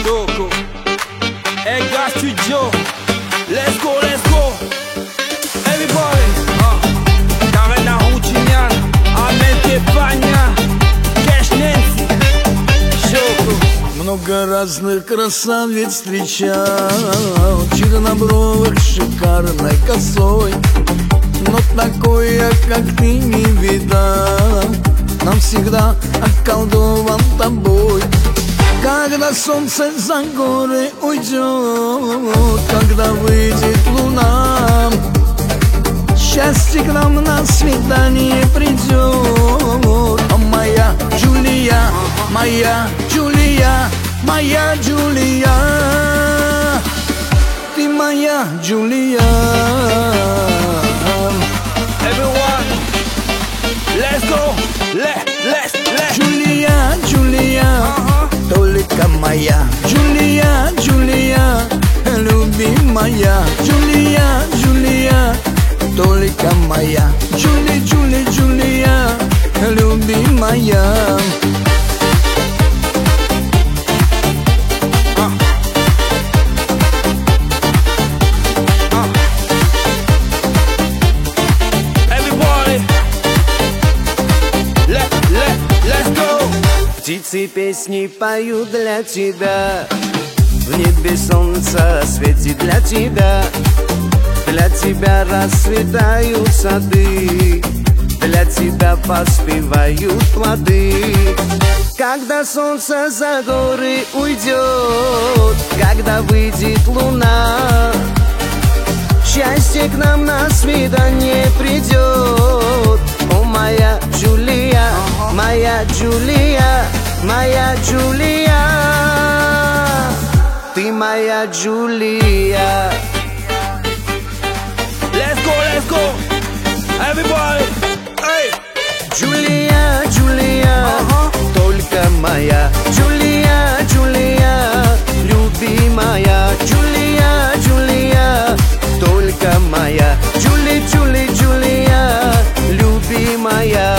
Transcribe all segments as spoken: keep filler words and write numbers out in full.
Choco, Edgar Studio. Let's go, let's go. Everybody, uh. Karena Routinian, Amel Тепаня, Cash Nancy, Choco. Много разных красавиц встречал, чернобровых с шикарной косой, но такой я, как ты, не видал. Навсегда околдован тобой. Когда солнце за горы уйдет, когда выйдет луна, счастье к нам на свидание придет. О, моя Джулия, моя Джулия, моя Джулия, ты моя Джулия. Everyone, let's go. Let, let's, let's. Джулия, Джулия, uh-huh. Только моя Джулия, Джулия, любимая Джулия, Джулия, только моя Джули, Джули, Джулия, любимая. Птицы песни поют для тебя, в небе солнце светит для тебя. Для тебя расцветают сады, для тебя поспевают плоды. Когда солнце за горы уйдет, когда выйдет луна, счастье к нам на свидание придет. О, моя Джулия, моя Джулия, моя Джулия, ты моя Джулия. Let's go, let's go, everybody, hey. Джулия, Джулия, uh-huh. Только моя Джулия, Джулия, любимая Джулия, Джулия, только моя Джули, Джули, Джулия, любимая.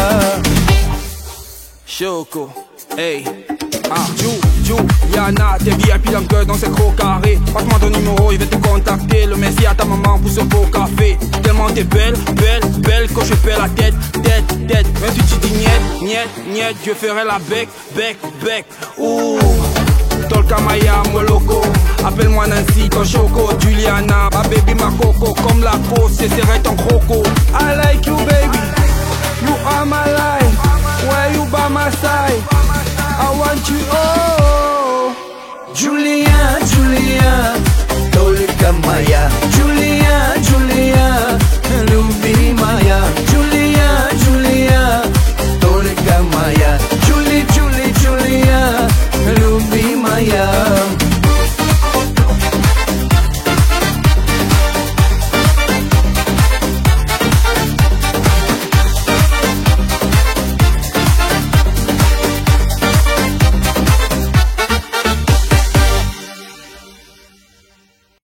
Choco, hey, ah, Ju, Juliana, t'es V I P dans le cœur dans ces gros carrés. Passe-moi ton numéro, il va te contacter. Le messie à ta maman pour ce beau café. Tellement t'es belle, belle, belle, quand je fais la tête, tête, tête. Même si tu dis niet, niet, niet, je ferai la bec, bec, bec. Ouh, Tolka Maya, mon loco. Appelle-moi Nancy, ton Choco, Juliana, ma baby, ma coco. Comme la peau, c'est serré ton croco. I like you, baby, you are my life. Where you by my side, I want you, oh. Джулия, Джулия, только моя